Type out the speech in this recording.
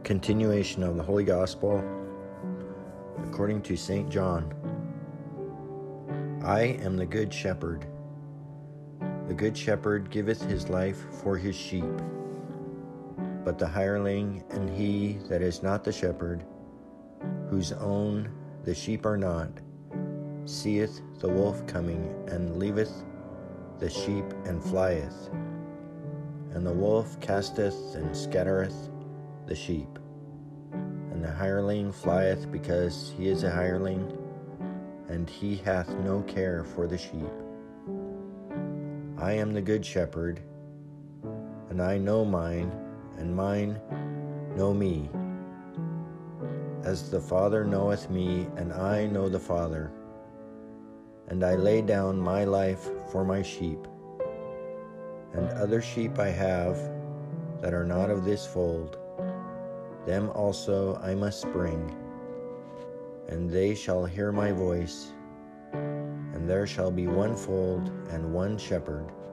Continuation of the Holy Gospel according to St. John. I am the good shepherd. The good shepherd giveth his life for his sheep. But the hireling and he that is not the shepherd, whose own the sheep are not, seeth the wolf coming, and leaveth the sheep, and flieth. And the wolf casteth and scattereth the sheep. And the hireling flieth, because he is a hireling, and he hath no care for the sheep. I am the good shepherd, and I know mine, and mine know me, as the Father knoweth me, and I know the Father. And I lay down my life for my sheep. And other sheep I have that are not of this fold, them also I must bring, and they shall hear my voice, and there shall be one fold and one shepherd.